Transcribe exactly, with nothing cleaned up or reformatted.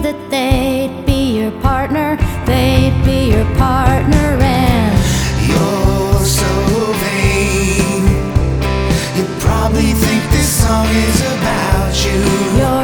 that they'd be your partner, they'd be your partner, and you're so vain. You probably think this song is about you.